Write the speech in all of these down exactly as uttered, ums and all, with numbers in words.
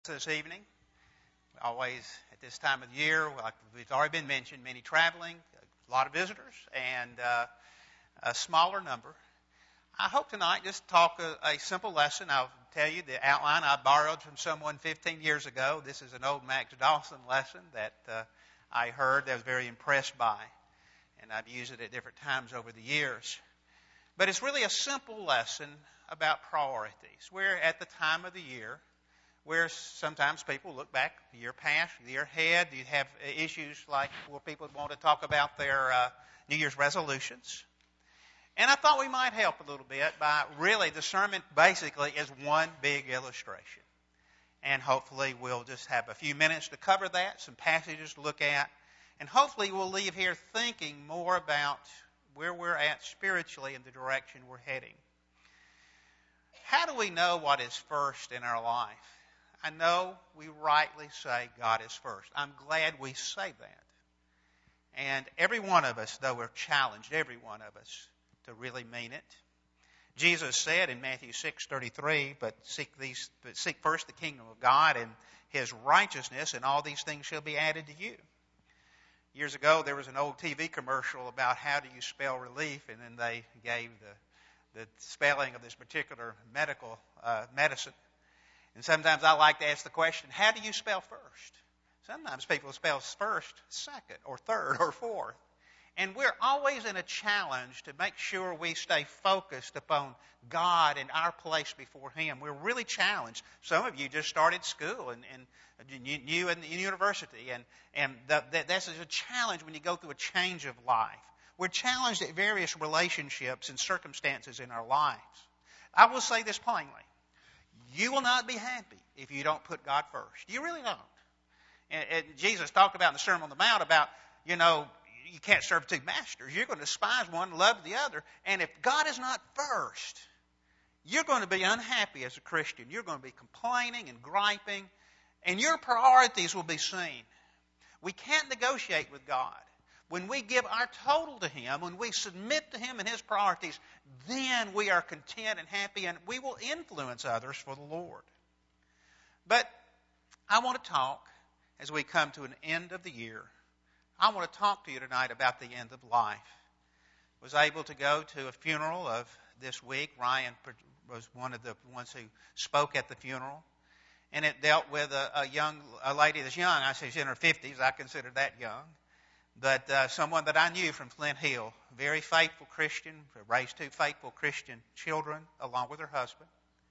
This evening. Always at this time of the year, like it's already been mentioned, many traveling, a lot of visitors, and uh, a smaller number. I hope tonight just talk a, a simple lesson. I'll tell you the outline I borrowed from someone fifteen years ago. This is an old Max Dawson lesson that uh, I heard that I was very impressed by, and I've used it at different times over the years. But it's really a simple lesson about priorities. We're at the time of the year where sometimes people look back, the year past, the year ahead. You have issues like where people want to talk about their uh, New Year's resolutions. And I thought we might help a little bit by really, the sermon basically is one big illustration. And hopefully we'll just have a few minutes to cover that, some passages to look at, and hopefully we'll leave here thinking more about where we're at spiritually and the direction we're heading. How do we know what is first in our life? I know we rightly say God is first. I'm glad we say that. And every one of us, though, we're challenged, every one of us, to really mean it. Jesus said in Matthew six thirty-three, but seek these, but seek first the kingdom of God and His righteousness, and all these things shall be added to you. Years ago, there was an old T V commercial about how do you spell relief, and then they gave the, the spelling of this particular medical uh, medicine. And sometimes I like to ask the question, how do you spell first? Sometimes people spell first, second, or third, or fourth. And we're always in a challenge to make sure we stay focused upon God and our place before Him. We're really challenged. Some of you just started school and, and new in the university. And, and the, the, this is a challenge when you go through a change of life. We're challenged at various relationships and circumstances in our lives. I will say this plainly. You will not be happy if you don't put God first. You really don't. And, and Jesus talked about in the Sermon on the Mount about, you know, you can't serve two masters. You're going to despise one and love the other. And if God is not first, you're going to be unhappy as a Christian. You're going to be complaining and griping, and your priorities will be seen. We can't negotiate with God. When we give our total to Him, when we submit to Him and His priorities, then we are content and happy, and we will influence others for the Lord. But I want to talk, as we come to an end of the year, I want to talk to you tonight about the end of life. I was able to go to a funeral of this week. Ryan was one of the ones who spoke at the funeral. And it dealt with a, a young a lady that's young. I say she's in her fifties. I consider that young. But uh, someone that I knew from Flint Hill, very faithful Christian, raised two faithful Christian children along with her husband.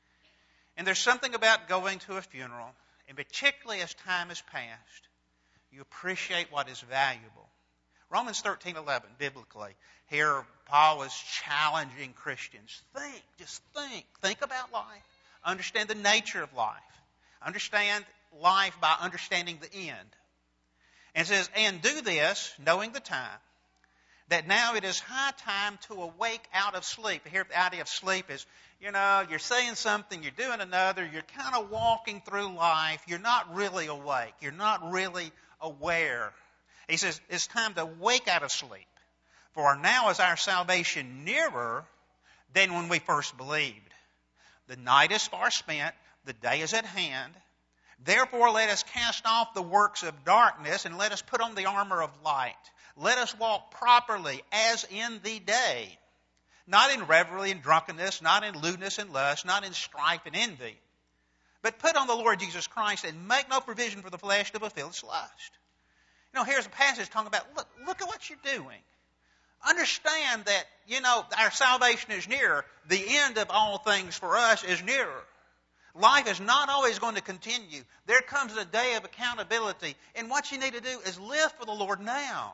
And there's something about going to a funeral, and particularly as time has passed, you appreciate what is valuable. Romans thirteen eleven, biblically, here Paul was challenging Christians. Think, just think. Think about life. Understand the nature of life. Understand life by understanding the end. And it says, and do this, knowing the time, that now it is high time to awake out of sleep. Here the idea of sleep is, you know, you're saying something, you're doing another, you're kind of walking through life, you're not really awake, you're not really aware. He says, it's time to wake out of sleep. For now is our salvation nearer than when we first believed. The night is far spent, the day is at hand. Therefore, let us cast off the works of darkness and let us put on the armor of light. Let us walk properly as in the day, not in revelry and drunkenness, not in lewdness and lust, not in strife and envy, but put on the Lord Jesus Christ and make no provision for the flesh to fulfill its lust. You know, here's a passage talking about, look, look at what you're doing. Understand that, you know, our salvation is nearer. The end of all things for us is nearer. Life is not always going to continue. There comes a day of accountability. And what you need to do is live for the Lord now.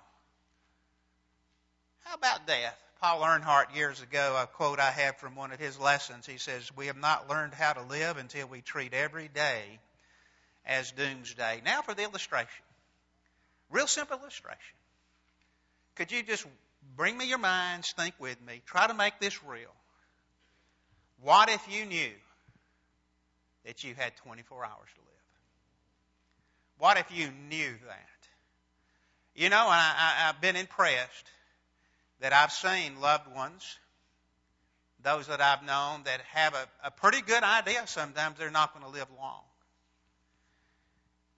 How about death? Paul Earnhardt years ago, a quote I have from one of his lessons, he says, we have not learned how to live until we treat every day as doomsday. Now for the illustration. Real simple illustration. Could you just bring me your minds, think with me, try to make this real. What if you knew that you had twenty-four hours to live? What if you knew that? You know, I, I, I've been impressed that I've seen loved ones, those that I've known that have a, a pretty good idea sometimes they're not going to live long.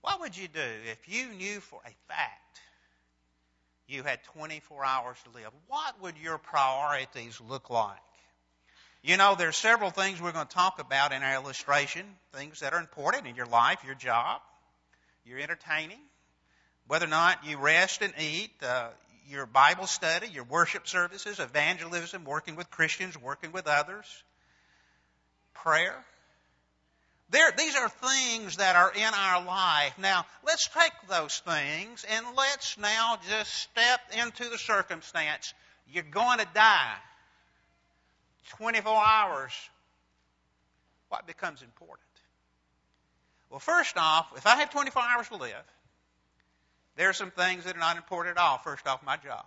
What would you do if you knew for a fact you had twenty-four hours to live? What would your priorities look like? You know, there's several things we're going to talk about in our illustration, things that are important in your life, your job, your entertaining, whether or not you rest and eat, uh, your Bible study, your worship services, evangelism, working with Christians, working with others, prayer. There, these are things that are in our life. Now, let's take those things and let's now just step into the circumstance. You're going to die. twenty-four hours. What becomes important? Well, first off, if I have twenty-four hours to live, there are some things that are not important at all. First off, my job.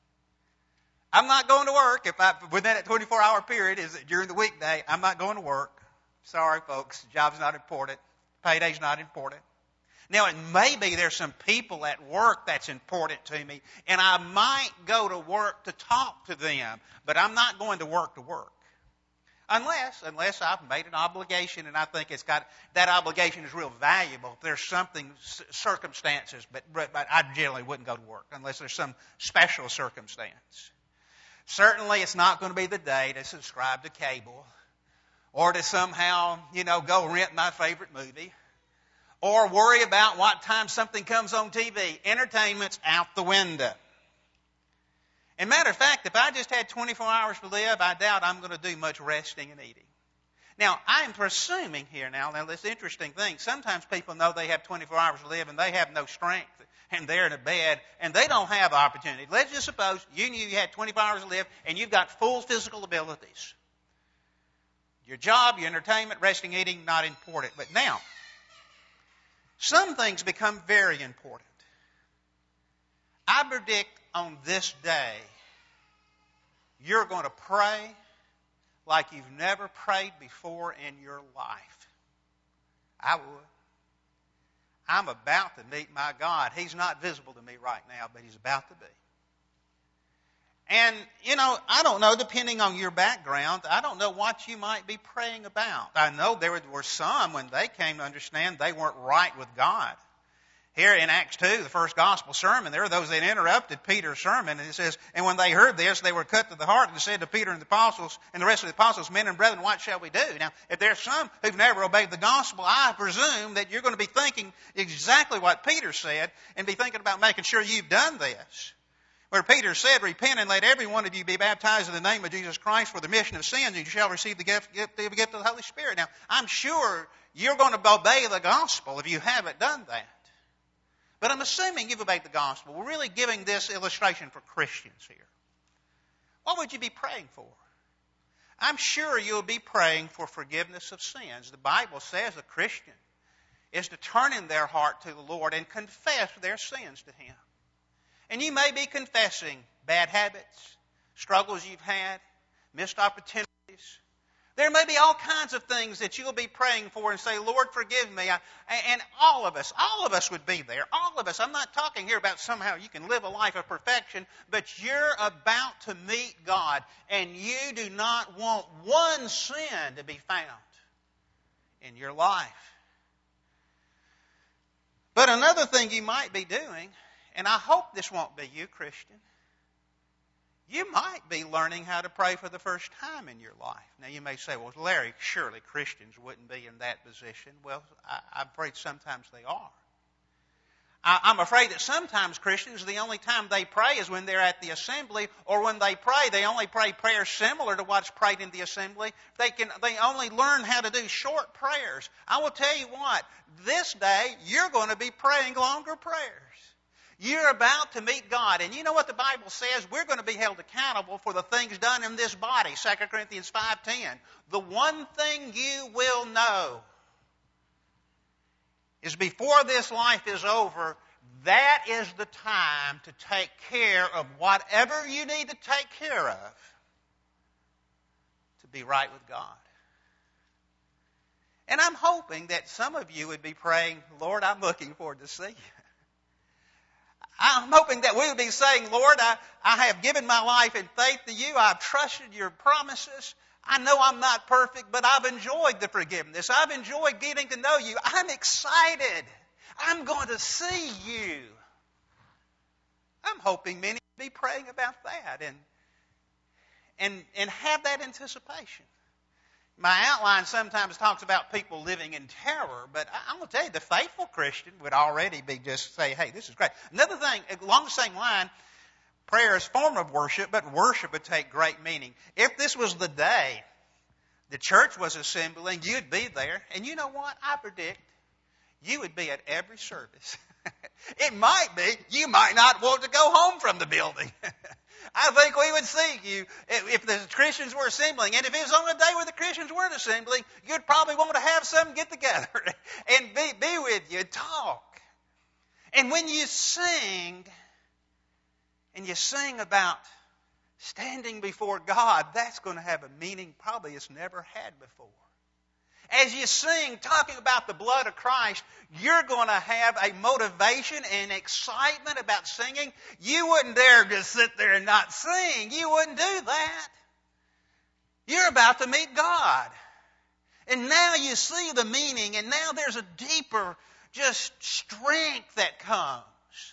I'm not going to work if I, within that twenty-four hour period is during the weekday, I'm not going to work. Sorry, folks, the job's not important. Payday's not important. Now, it may be there's some people at work that's important to me, and I might go to work to talk to them, but I'm not going to work to work. Unless, unless I've made an obligation and I think it's got, that obligation is real valuable. There's something, circumstances, but, but I generally wouldn't go to work unless there's some special circumstance. Certainly it's not going to be the day to subscribe to cable or to somehow, you know, go rent my favorite movie or worry about what time something comes on T V. Entertainment's out the window. And matter of fact, if I just had twenty-four hours to live, I doubt I'm going to do much resting and eating. Now, I'm presuming here now, now this interesting thing, sometimes people know they have twenty-four hours to live and they have no strength and they're in a bed and they don't have opportunity. Let's just suppose you knew you had twenty-four hours to live and you've got full physical abilities. Your job, your entertainment, resting, eating, not important. But now, some things become very important. I predict on this day, you're going to pray like you've never prayed before in your life. I would. I'm about to meet my God. He's not visible to me right now, but He's about to be. And, you know, I don't know, depending on your background, I don't know what you might be praying about. I know there were some, when they came to understand, they weren't right with God. Here in Acts two, the first gospel sermon, there are those that interrupted Peter's sermon. And it says, and when they heard this, they were cut to the heart and said to Peter and the apostles and the rest of the apostles, men and brethren, what shall we do? Now, if there's some who've never obeyed the gospel, I presume that you're going to be thinking exactly what Peter said and be thinking about making sure you've done this. Where Peter said, repent and let every one of you be baptized in the name of Jesus Christ for the remission of sins, and you shall receive the gift, gift, the gift of the Holy Spirit. Now, I'm sure you're going to obey the gospel if you haven't done that. But I'm assuming you've obeyed the gospel. We're really giving this illustration for Christians here. What would you be praying for? I'm sure you'll be praying for forgiveness of sins. The Bible says a Christian is to turn in their heart to the Lord and confess their sins to Him. And you may be confessing bad habits, struggles you've had, missed opportunities. There may be all kinds of things that you'll be praying for and say, Lord, forgive me. And all of us, all of us would be there. All of us. I'm not talking here about somehow you can live a life of perfection, but you're about to meet God, and you do not want one sin to be found in your life. But another thing you might be doing, and I hope this won't be you, Christian, you might be learning how to pray for the first time in your life. Now, you may say, well, Larry, surely Christians wouldn't be in that position. Well, I, I'm afraid sometimes they are. I, I'm afraid that sometimes Christians, the only time they pray is when they're at the assembly, or when they pray, they only pray prayers similar to what's prayed in the assembly. They can, they only learn how to do short prayers. I will tell you what, this day, you're going to be praying longer prayers. You're about to meet God. And you know what the Bible says? We're going to be held accountable for the things done in this body. Second Corinthians five ten. The one thing you will know is before this life is over, that is the time to take care of whatever you need to take care of to be right with God. And I'm hoping that some of you would be praying, Lord, I'm looking forward to see you. I'm hoping that we would be saying, Lord, I, I have given my life in faith to you. I've trusted your promises. I know I'm not perfect, but I've enjoyed the forgiveness. I've enjoyed getting to know you. I'm excited. I'm going to see you. I'm hoping many will be praying about that and, and, and have that anticipation. My outline sometimes talks about people living in terror, but I'm going to tell you, the faithful Christian would already be just say, hey, this is great. Another thing, along the same line, prayer is a form of worship, but worship would take great meaning. If this was the day the church was assembling, you'd be there. And you know what? I predict you would be at every service. It might be. You might not want to go home from the building. I think we would see you if the Christians were assembling. And if it was on a day where the Christians weren't assembling, you'd probably want to have some get together and be, be with you, talk. And when you sing, and you sing about standing before God, that's going to have a meaning probably it's never had before. As you sing, talking about the blood of Christ, you're going to have a motivation and excitement about singing. You wouldn't dare just sit there and not sing. You wouldn't do that. You're about to meet God. And now you see the meaning, and now there's a deeper just strength that comes.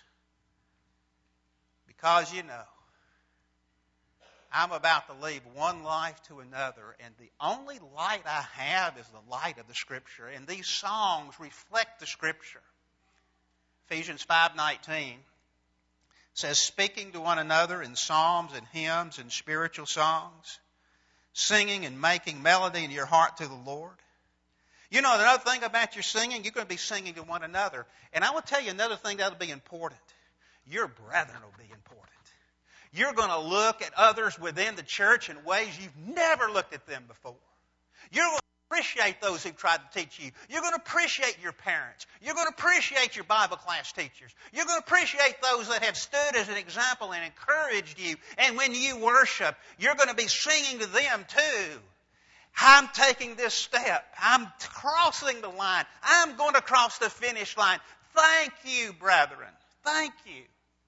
Because you know, I'm about to leave one life to another, and the only light I have is the light of the Scripture. And these songs reflect the Scripture. Ephesians five nineteen says, speaking to one another in psalms and hymns and spiritual songs, singing and making melody in your heart to the Lord. You know, another thing about your singing, you're going to be singing to one another. And I will tell you another thing that will be important. Your brethren will be important. You're going to look at others within the church in ways you've never looked at them before. You're going to appreciate those who've tried to teach you. You're going to appreciate your parents. You're going to appreciate your Bible class teachers. You're going to appreciate those that have stood as an example and encouraged you. And when you worship, you're going to be singing to them too. I'm taking this step. I'm crossing the line. I'm going to cross the finish line. Thank you, brethren. Thank you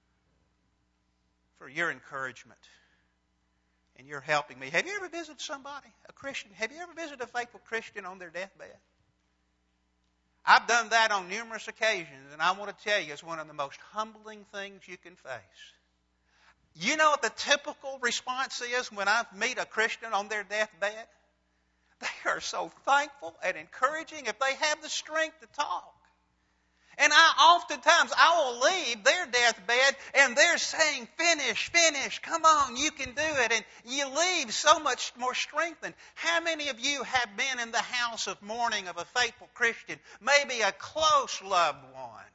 for your encouragement and your helping me. Have you ever visited somebody, a Christian? Have you ever visited a faithful Christian on their deathbed? I've done that on numerous occasions, and I want to tell you it's one of the most humbling things you can face. You know what the typical response is when I meet a Christian on their deathbed? They are so thankful and encouraging if they have the strength to talk. And I oftentimes, I will leave their deathbed and they're saying, finish, finish, come on, you can do it. And you leave so much more strengthened. How many of you have been in the house of mourning of a faithful Christian, maybe a close loved one?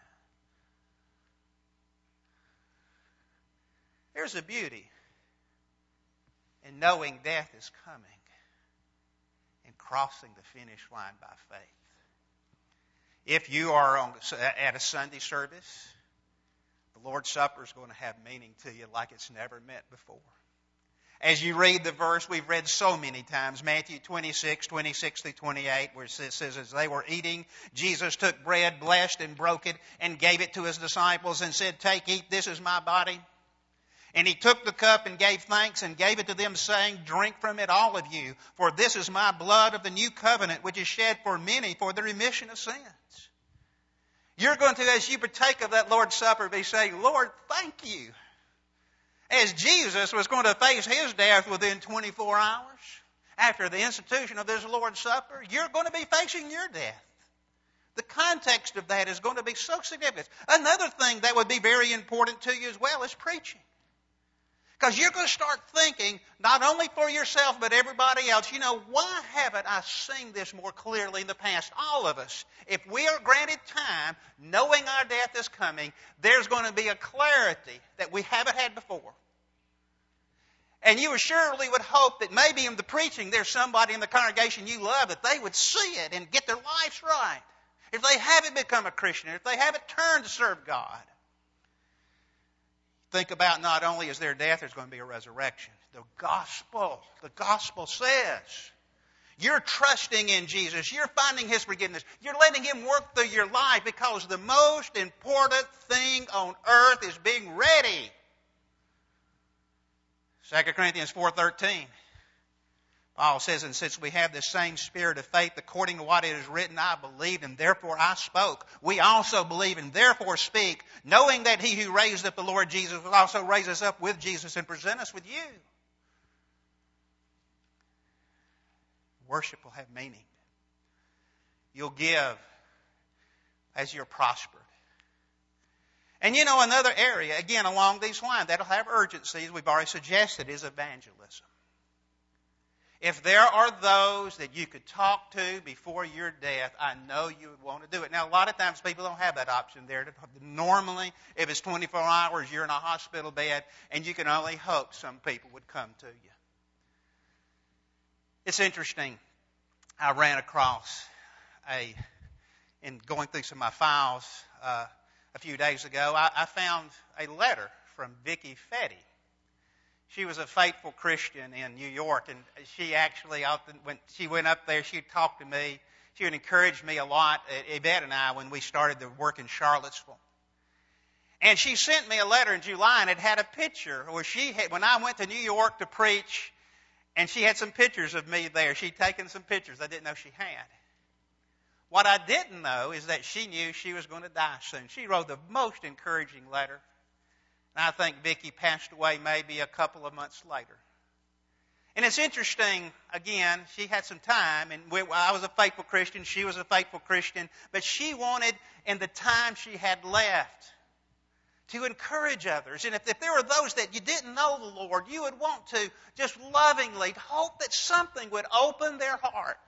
There's a beauty in knowing death is coming and crossing the finish line by faith. If you are on, at a Sunday service, the Lord's Supper is going to have meaning to you like it's never meant before. As you read the verse we've read so many times, Matthew twenty-six, twenty-six through twenty-eight, where it says, as they were eating, Jesus took bread, blessed and broke it, and gave it to his disciples and said, take, eat, this is my body. And he took the cup and gave thanks and gave it to them, saying, drink from it, all of you, for this is my blood of the new covenant, which is shed for many for the remission of sins. You're going to, as you partake of that Lord's Supper, be saying, Lord, thank you. As Jesus was going to face his death within twenty-four hours after the institution of this Lord's Supper, you're going to be facing your death. The context of that is going to be so significant. Another thing that would be very important to you as well is preaching. Because you're going to start thinking, not only for yourself, but everybody else, you know, why haven't I seen this more clearly in the past? All of us, if we are granted time, knowing our death is coming, there's going to be a clarity that we haven't had before. And you surely would hope that maybe in the preaching there's somebody in the congregation you love, that they would see it and get their lives right. If they haven't become a Christian, if they haven't turned to serve God. Think about not only is there death, there's going to be a resurrection. The gospel, the gospel says, you're trusting in Jesus. You're finding his forgiveness. You're letting him work through your life because the most important thing on earth is being ready. Second Corinthians four thirteen. Paul says, and since we have the same spirit of faith, according to what it is written, I believed and therefore I spoke. We also believe and therefore speak, knowing that he who raised up the Lord Jesus will also raise us up with Jesus and present us with you. Worship will have meaning. You'll give as you're prospered. And you know, another area, again, along these lines, that'll have urgency, as we've already suggested, is evangelism. If there are those that you could talk to before your death, I know you would want to do it. Now, a lot of times people don't have that option there. Normally, if it's twenty-four hours, you're in a hospital bed, and you can only hope some people would come to you. It's interesting. I ran across a, in going through some of my files uh, a few days ago, I, I found a letter from Vicky Fetty. She was a faithful Christian in New York, and she actually, often, when she went up there, she'd talk to me. She would encourage me a lot, Yvette and I, when we started the work in Charlottesville. And she sent me a letter in July, and it had a picture where she had, when I went to New York to preach, and she had some pictures of me there. She'd taken some pictures I didn't know she had. What I didn't know is that she knew she was going to die soon. She wrote the most encouraging letter. And I think Vicki passed away maybe a couple of months later. And it's interesting, again, she had some time, and we, I was a faithful Christian, she was a faithful Christian, but she wanted, in the time she had left, to encourage others. And if, if there were those that you didn't know the Lord, you would want to just lovingly hope that something would open their heart.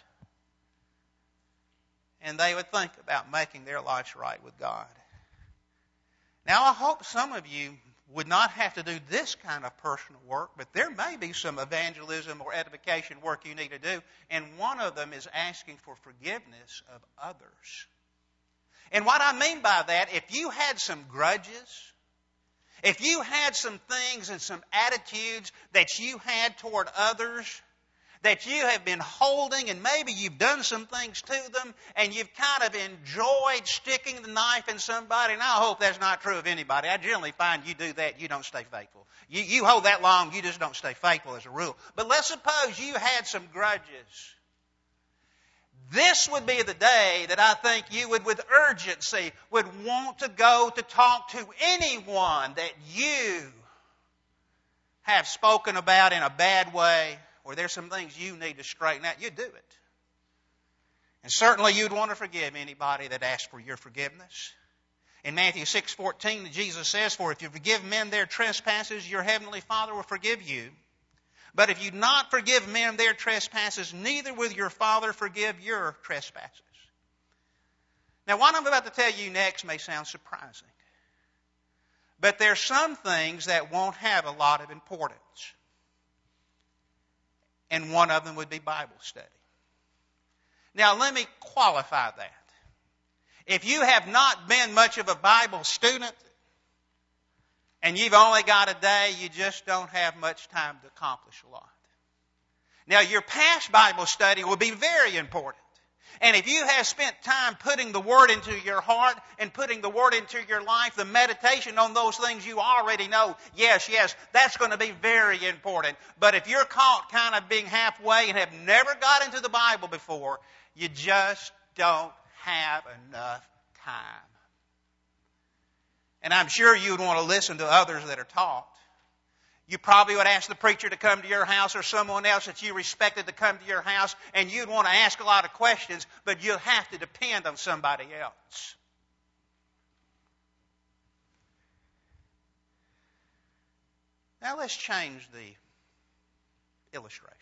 And they would think about making their lives right with God. Now, I hope some of you would not have to do this kind of personal work, but there may be some evangelism or edification work you need to do, and one of them is asking for forgiveness of others. And what I mean by that, if you had some grudges, if you had some things and some attitudes that you had toward others that you have been holding, and maybe you've done some things to them, and you've kind of enjoyed sticking the knife in somebody, and I hope that's not true of anybody. I generally find you do that, you don't stay faithful. You, you hold that long, you just don't stay faithful as a rule. But let's suppose you had some grudges. This would be the day that I think you would, with urgency, would want to go to talk to anyone that you have spoken about in a bad way, or there's some things you need to straighten out. You do it. And certainly you'd want to forgive anybody that asks for your forgiveness. In Matthew six fourteen, Jesus says, "For if you forgive men their trespasses, your heavenly Father will forgive you. But if you not forgive men their trespasses, neither will your Father forgive your trespasses." Now, what I'm about to tell you next may sound surprising. But there are some things that won't have a lot of importance. And one of them would be Bible study. Now, let me qualify that. If you have not been much of a Bible student, and you've only got a day, you just don't have much time to accomplish a lot. Now, your past Bible study will be very important. And if you have spent time putting the Word into your heart and putting the Word into your life, the meditation on those things you already know, yes, yes, that's going to be very important. But if you're caught kind of being halfway and have never got into the Bible before, you just don't have enough time. And I'm sure you would want to listen to others that are taught. You probably would ask the preacher to come to your house or someone else that you respected to come to your house, and you'd want to ask a lot of questions, but you'll have to depend on somebody else. Now let's change the illustration.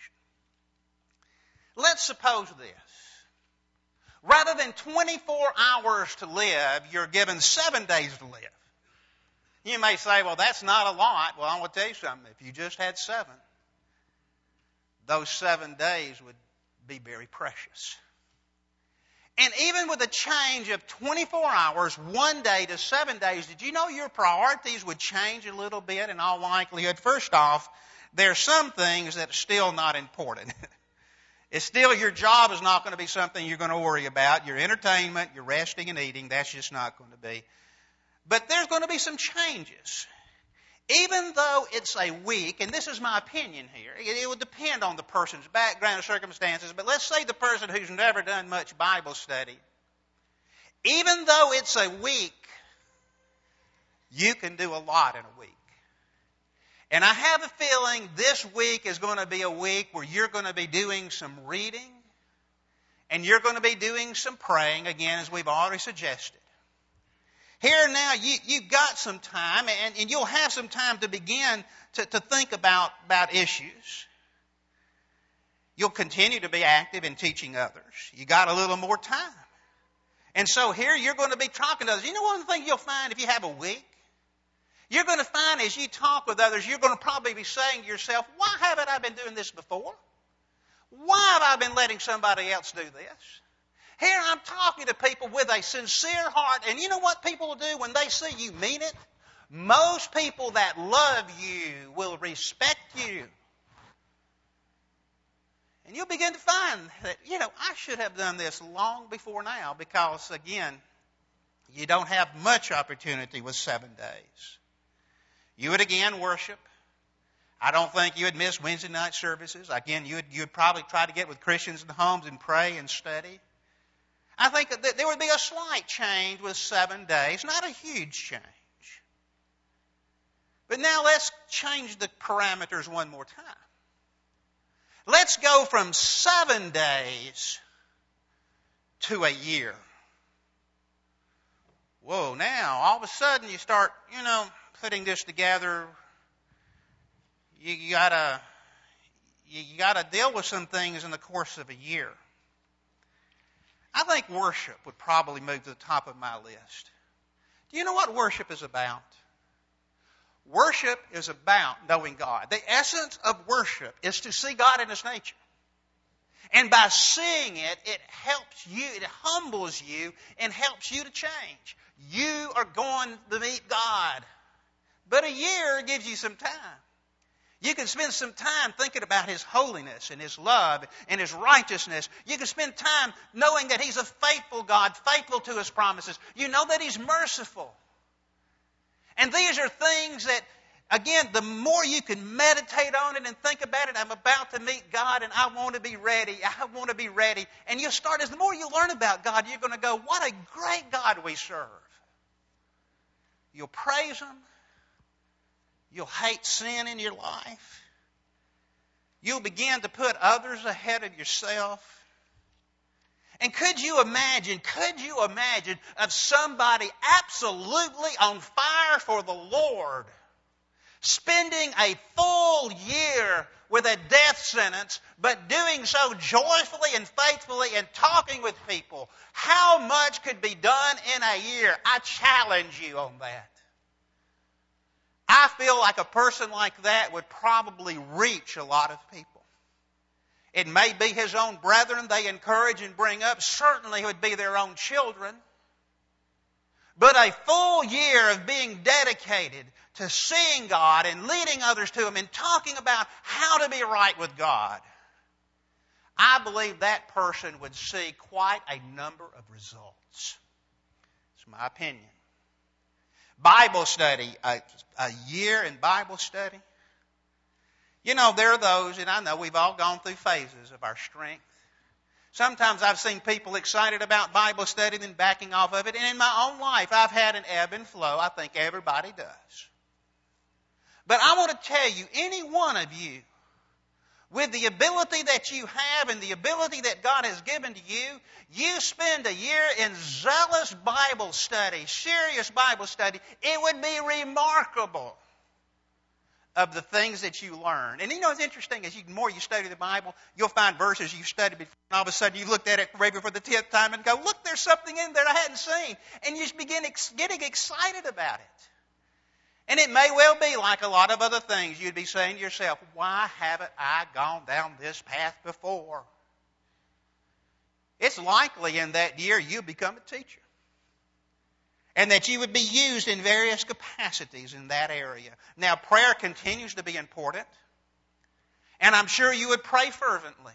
Let's suppose this. Rather than twenty-four hours to live, you're given seven days to live. You may say, well, that's not a lot. Well, I'm going to tell you something. If you just had seven, those seven days would be very precious. And even with a change of twenty-four hours, one day to seven days, did you know your priorities would change a little bit in all likelihood? First off, there are some things that are still not important. It's still, your job is not going to be something you're going to worry about. Your entertainment, your resting and eating, that's just not going to be. But there's going to be some changes. even though it's a week, and this is my opinion here, it, it would depend on the person's background and circumstances, but let's say the person who's never done much Bible study, even though it's a week, you can do a lot in a week. And I have a feeling this week is going to be a week where you're going to be doing some reading and you're going to be doing some praying, again, as we've already suggested. Here now, you, you've got some time, and, and you'll have some time to begin to, to think about, about issues. You'll continue to be active in teaching others. You got a little more time. And so here you're going to be talking to others. You know one thing you'll find if you have a week? You're going to find as you talk with others, you're going to probably be saying to yourself, why haven't I been doing this before? Why have I been letting somebody else do this? Here I'm talking to people with a sincere heart, and you know what people will do when they see you mean it? Most people that love you will respect you. And you'll begin to find that, you know, I should have done this long before now because, again, you don't have much opportunity with seven days. You would again worship. I don't think you would miss Wednesday night services. Again, you would, you would probably try to get with Christians in the homes and pray and study. I think that there would be a slight change with seven days, not a huge change. But now let's change the parameters one more time. Let's go from seven days to a year. Whoa, now all of a sudden you start, you know, putting this together. You, you gotta, you, you gotta deal with some things in the course of a year. I think worship would probably move to the top of my list. Do you know what worship is about? Worship is about knowing God. The essence of worship is to see God in His nature. And by seeing it, it helps you, it humbles you, and helps you to change. You are going to meet God. But a year gives you some time. You can spend some time thinking about His holiness and His love and His righteousness. You can spend time knowing that He's a faithful God, faithful to His promises. You know that He's merciful. And these are things that, again, the more you can meditate on it and think about it, I'm about to meet God and I want to be ready. I want to be ready. And you start, as the more you learn about God, you're going to go, what a great God we serve. You'll praise Him. You'll hate sin in your life. You'll begin to put others ahead of yourself. And could you imagine, could you imagine of somebody absolutely on fire for the Lord spending a full year with a death sentence, but doing so joyfully and faithfully and talking with people? How much could be done in a year? I challenge you on that. I feel like a person like that would probably reach a lot of people. It may be his own brethren they encourage and bring up. Certainly it would be their own children. But a full year of being dedicated to seeing God and leading others to Him and talking about how to be right with God, I believe that person would see quite a number of results. It's my opinion. Bible study, a, a year in Bible study. You know, there are those, and I know we've all gone through phases of our strength. Sometimes I've seen people excited about Bible study and then backing off of it. And in my own life, I've had an ebb and flow. I think everybody does. But I want to tell you, any one of you, with the ability that you have and the ability that God has given to you, you spend a year in zealous Bible study, serious Bible study, it would be remarkable of the things that you learn. And you know, it's interesting, as you, the more you study the Bible, you'll find verses you've studied before, and all of a sudden you looked at it maybe for the tenth time and go, look, there's something in there I hadn't seen. And you just begin ex- getting excited about it. And it may well be like a lot of other things. You'd be saying to yourself, why haven't I gone down this path before? It's likely in that year you become a teacher. And that you would be used in various capacities in that area. Now, prayer continues to be important. And I'm sure you would pray fervently.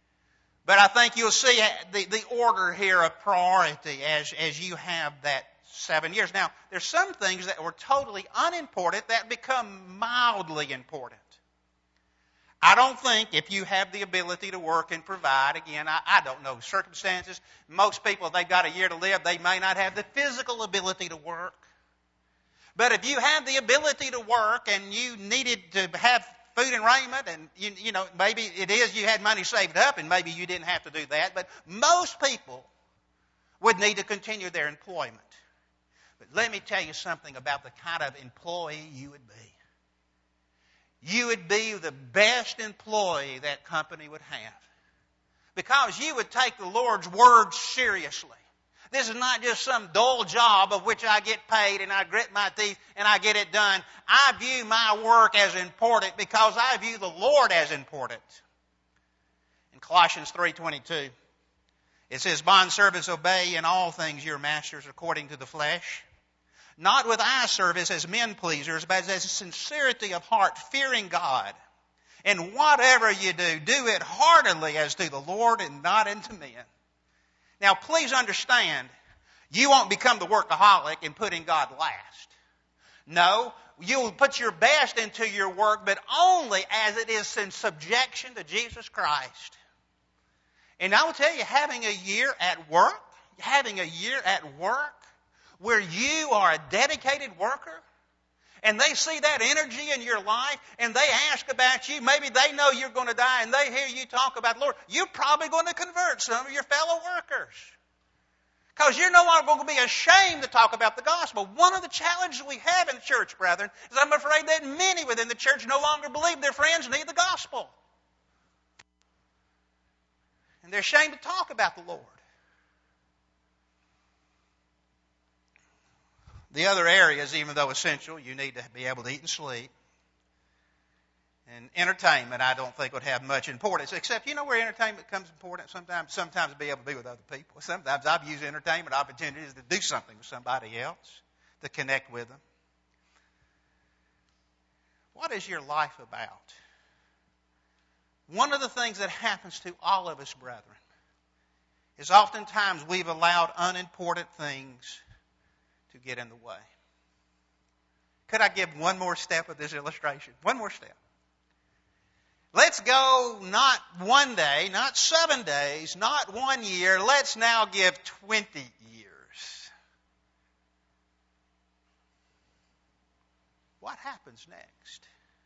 But I think you'll see the, the order here of priority as, as you have that seven years. Now, there's some things that were totally unimportant that become mildly important. I don't think if you have the ability to work and provide, again, I, I don't know circumstances. Most people, if they've got a year to live, they may not have the physical ability to work. But if you have the ability to work and you needed to have food and raiment, and you, you know, maybe it is you had money saved up and maybe you didn't have to do that, but most people would need to continue their employment. But let me tell you something about the kind of employee you would be. You would be the best employee that company would have. Because you would take the Lord's Word seriously. This is not just some dull job of which I get paid and I grit my teeth and I get it done. I view my work as important because I view the Lord as important. In Colossians three twenty-two, it says, "Bondservants, obey in all things your masters according to the flesh, not with eye service as men pleasers, but as sincerity of heart, fearing God. And whatever you do, do it heartily as to the Lord and not unto men." Now, please understand, you won't become the workaholic and putting God last. No, you'll put your best into your work, but only as it is in subjection to Jesus Christ. And I will tell you, having a year at work, having a year at work where you are a dedicated worker, and they see that energy in your life, and they ask about you, maybe they know you're going to die, and they hear you talk about the Lord, you're probably going to convert some of your fellow workers. Because you're no longer going to be ashamed to talk about the gospel. One of the challenges we have in the church, brethren, is I'm afraid that many within the church no longer believe their friends need the gospel. And they're ashamed to talk about the Lord. The other areas, even though essential, you need to be able to eat and sleep. And entertainment, I don't think would have much importance, except you know where entertainment becomes important? Sometimes, sometimes to be able to be with other people. Sometimes I've used entertainment opportunities to do something with somebody else, to connect with them. What is your life about? One of the things that happens to all of us, brethren, is oftentimes we've allowed unimportant things to get in the way. Could I give one more step of this illustration? One more step. Let's go not one day, not seven days, not one year. Let's now give twenty years. What happens next?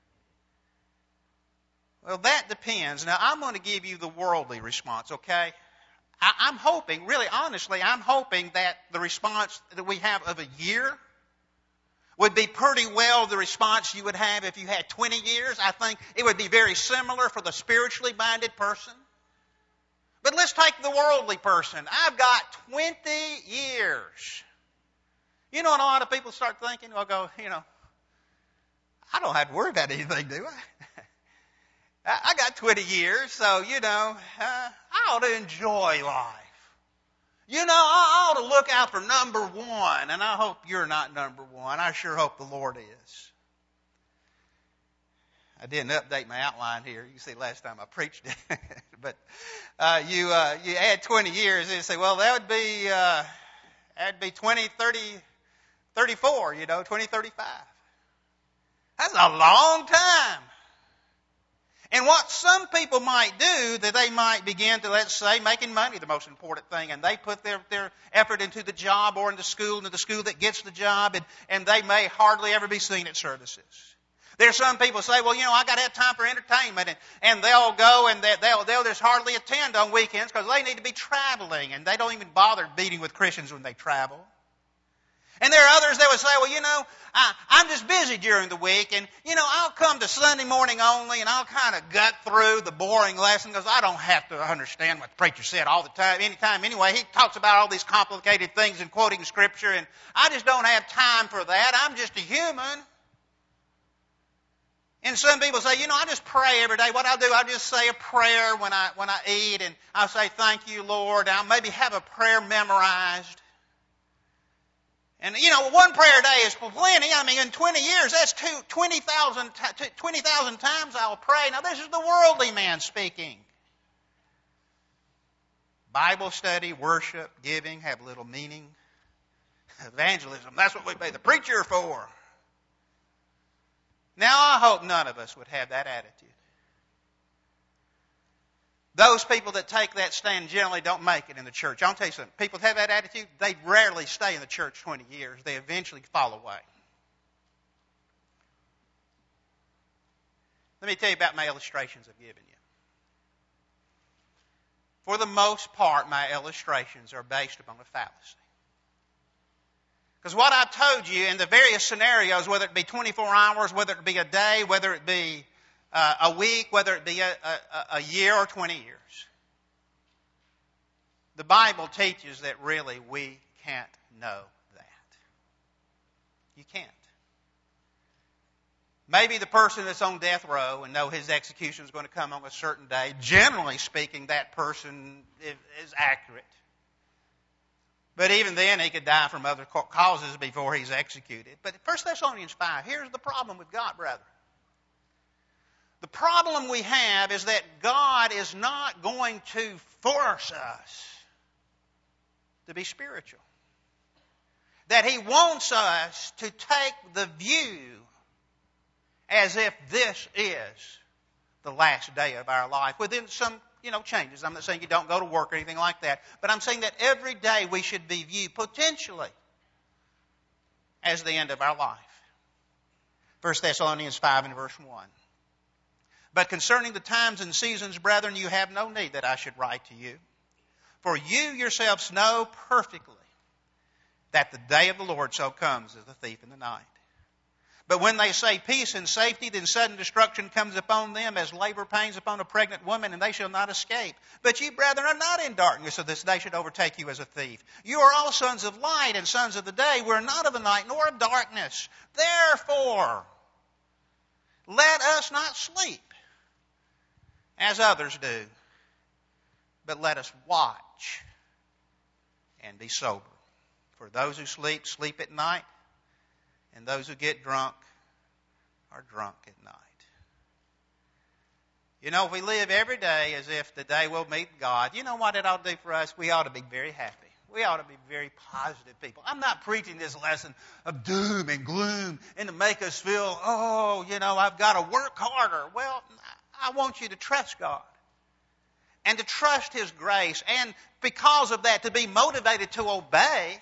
Well, that depends. Now, I'm going to give you the worldly response, okay? I, I'm hoping, really honestly, I'm hoping that the response that we have of a year would be pretty well the response you would have if you had twenty years. I think it would be very similar for the spiritually minded person. But let's take the worldly person. I've got twenty years. You know, and a lot of people start thinking, well, go, you know, I don't have to worry about anything, do I? I got twenty years, so, you know, uh, I ought to enjoy life. You know, I ought to look out for number one, and I hope you're not number one. I sure hope the Lord is. I didn't update my outline here. You can see last time I preached it. but uh, you uh, you add twenty years, and you say, well, that would be, uh, that'd be twenty, thirty, thirty-four, you know, twenty thirty-five. That's a long time. And what some people might do, that they might begin to, let's say, making money the most important thing, and they put their, their effort into the job or into school, into the school that gets the job, and, and they may hardly ever be seen at services. There's some people say, well, you know, I got to have time for entertainment, and, and they'll go and they, they'll, they'll just hardly attend on weekends because they need to be traveling, and they don't even bother meeting with Christians when they travel. And there are others that would say, well, you know, I, I'm just busy during the week, and, you know, I'll come to Sunday morning only, and I'll kind of gut through the boring lesson because I don't have to understand what the preacher said all the time, anytime anyway. He talks about all these complicated things and quoting Scripture, and I just don't have time for that. I'm just a human. And some people say, you know, I just pray every day. What I'll do, I'll just say a prayer when I when I eat, and I'll say, thank you, Lord. I'll maybe have a prayer memorized. And, you know, one prayer a day is plenty. I mean, in twenty years, that's two, twenty thousand twenty thousand times I'll pray. Now, this is the worldly man speaking. Bible study, worship, giving have little meaning. Evangelism, that's what we pay the preacher for. Now, I hope none of us would have that attitude. Those people that take that stand generally don't make it in the church. I'll tell you something. People that have that attitude, they rarely stay in the church twenty years. They eventually fall away. Let me tell you about my illustrations I've given you. For the most part, my illustrations are based upon a fallacy. Because what I've told you in the various scenarios, whether it be twenty-four hours, whether it be a day, whether it be uh, a week, whether it be a, a, a year or twenty years, the Bible teaches that really we can't know that. You can't. Maybe the person that's on death row and know his execution is going to come on a certain day, generally speaking, that person is accurate. But even then, he could die from other causes before he's executed. But First Thessalonians five, here's the problem with God, brethren. The problem we have is that God is not going to force us to be spiritual. That He wants us to take the view as if this is the last day of our life, within some, you know, changes. I'm not saying you don't go to work or anything like that, but I'm saying that every day we should be viewed potentially as the end of our life. First Thessalonians five and verse one. But concerning the times and seasons, brethren, you have no need that I should write to you. For you yourselves know perfectly that the day of the Lord so comes as a thief in the night. But when they say peace and safety, then sudden destruction comes upon them as labor pains upon a pregnant woman, and they shall not escape. But ye, brethren, are not in darkness, so this day should overtake you as a thief. You are all sons of light and sons of the day. We are not of the night nor of darkness. Therefore, let us not sleep as others do, but let us watch and be sober. For those who sleep, sleep at night, and those who get drunk are drunk at night. You know, if we live every day as if the day we'll meet God, you know what it ought to do for us? We ought to be very happy. We ought to be very positive people. I'm not preaching this lesson of doom and gloom and to make us feel, oh, you know, I've got to work harder. Well, I want you to trust God and to trust His grace, and because of that, to be motivated to obey.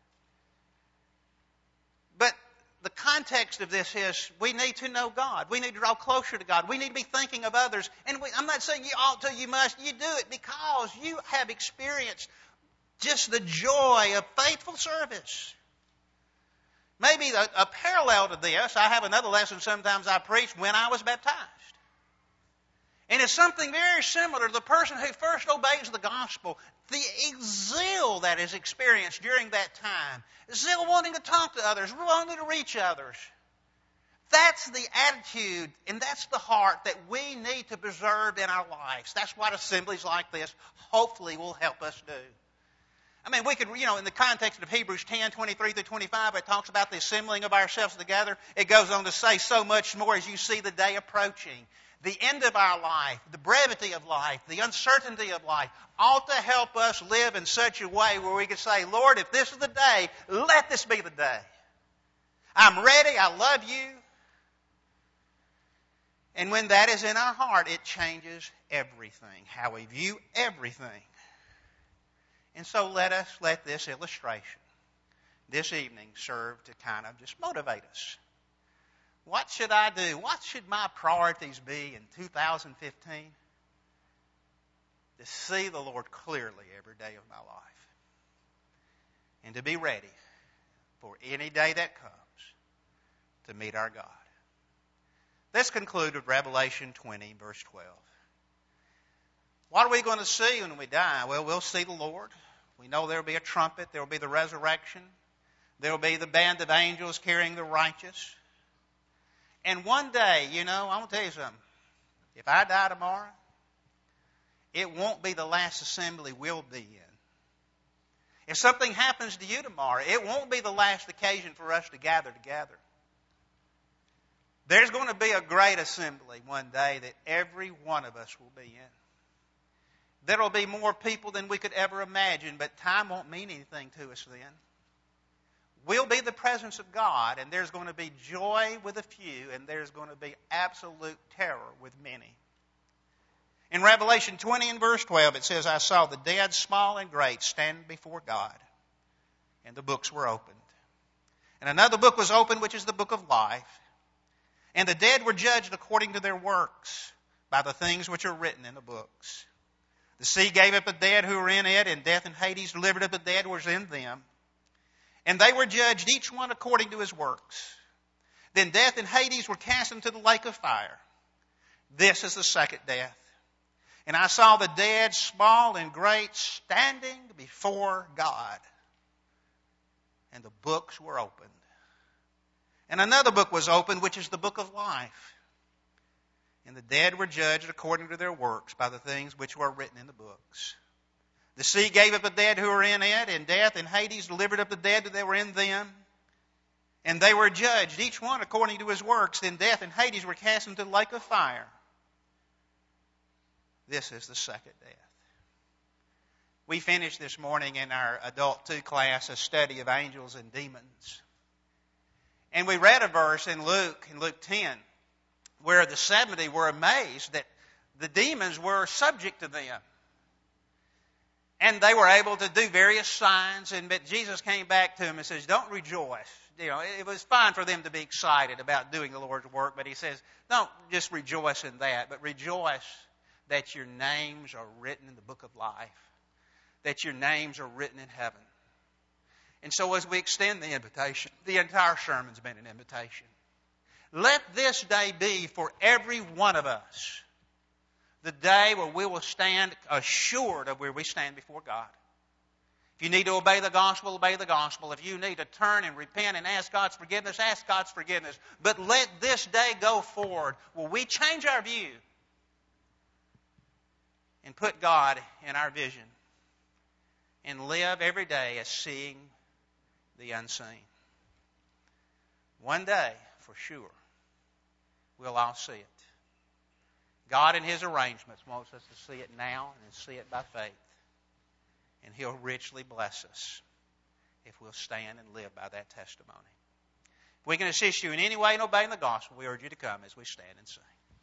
But the context of this is we need to know God. We need to draw closer to God. We need to be thinking of others. And we, I'm not saying you ought to, you must. You do it because you have experienced just the joy of faithful service. Maybe a, a parallel to this, I have another lesson sometimes I preach when I was baptized. And it's something very similar to the person who first obeys the gospel. The zeal that is experienced during that time. Zeal wanting to talk to others, wanting to reach others. That's the attitude and that's the heart that we need to preserve in our lives. That's what assemblies like this hopefully will help us do. I mean, we could, you know, in the context of Hebrews ten, twenty-three through twenty-five, it talks about the assembling of ourselves together. It goes on to say so much more as you see the day approaching. The end of our life, the brevity of life, the uncertainty of life ought to help us live in such a way where we can say, Lord, if this is the day, let this be the day. I'm ready. I love you. And when that is in our heart, it changes everything, how we view everything. And so let us let this illustration this evening serve to kind of just motivate us. What should I do? What should my priorities be in two thousand fifteen? To see the Lord clearly every day of my life. And to be ready for any day that comes to meet our God. Let's conclude with Revelation twenty, verse twelve. What are we going to see when we die? Well, we'll see the Lord. We know there will be a trumpet. There will be the resurrection. There will be the band of angels carrying the righteous. And one day, you know, I'm going to tell you something. If I die tomorrow, it won't be the last assembly we'll be in. If something happens to you tomorrow, it won't be the last occasion for us to gather together. There's going to be a great assembly one day that every one of us will be in. There will be more people than we could ever imagine, but time won't mean anything to us then. will be the presence of God, and there's going to be joy with a few, and there's going to be absolute terror with many. In Revelation twenty and verse twelve, it says, I saw the dead, small and great, stand before God, and the books were opened. And another book was opened, which is the book of life. And the dead were judged according to their works, by the things which are written in the books. The sea gave up the dead who were in it, and death and Hades delivered up the dead who was in them. And they were judged, each one according to his works. Then death and Hades were cast into the lake of fire. This is the second death. And I saw the dead, small and great, standing before God. And the books were opened. And another book was opened, which is the book of life. And the dead were judged according to their works by the things which were written in the books. The sea gave up the dead who were in it, and death and Hades delivered up the dead that were in them. And they were judged, each one according to his works. Then death and Hades were cast into the lake of fire. This is the second death. We finished this morning in our Adult two class a study of angels and demons. And we read a verse in Luke, in Luke ten, where the seventy were amazed that the demons were subject to them. And they were able to do various signs, and but Jesus came back to them and says, don't rejoice. You know, it was fine for them to be excited about doing the Lord's work, but he says, don't just rejoice in that, but rejoice that your names are written in the book of life, that your names are written in heaven. And so as we extend the invitation, the entire sermon's been an invitation. Let this day be for every one of us the day where we will stand assured of where we stand before God. If you need to obey the gospel, obey the gospel. If you need to turn and repent and ask God's forgiveness, ask God's forgiveness. But let this day go forward where we change our view and put God in our vision and live every day as seeing the unseen. One day, for sure, we'll all see it. God in His arrangements wants us to see it now and see it by faith. And He'll richly bless us if we'll stand and live by that testimony. If we can assist you in any way in obeying the gospel, we urge you to come as we stand and sing.